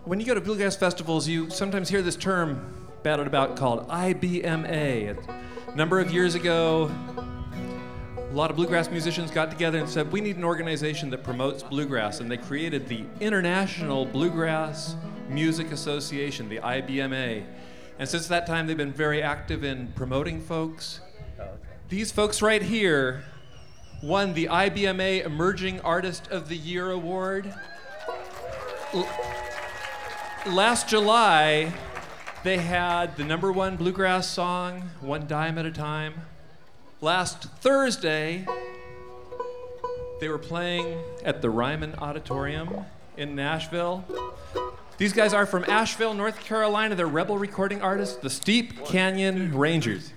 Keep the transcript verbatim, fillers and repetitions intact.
When you go to bluegrass festivals, you sometimes hear this term batted about called I B M A. A number of years ago, a lot of bluegrass musicians got together and said, we need an organization that promotes bluegrass, and they created the International Bluegrass Music Association, the I B M A. And since that time, they've been very active in promoting folks. These folks right here won the I B M A Emerging Artist of the Year Award. L- Last July, they had the number one bluegrass song, One Dime at a Time. Last Thursday, they were playing at the Ryman Auditorium in Nashville. These guys are from Asheville, North Carolina. They're rebel recording artists, the Steep Canyon Rangers.